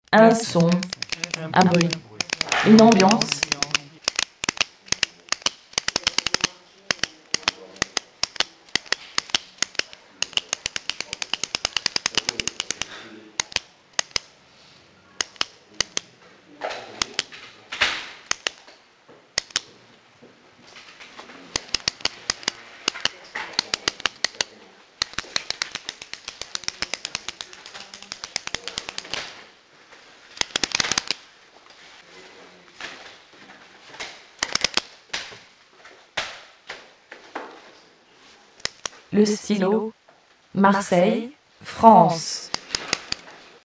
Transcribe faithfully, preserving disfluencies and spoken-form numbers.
un son, un bruit, une ambiance. Le stylo, Marseille, France.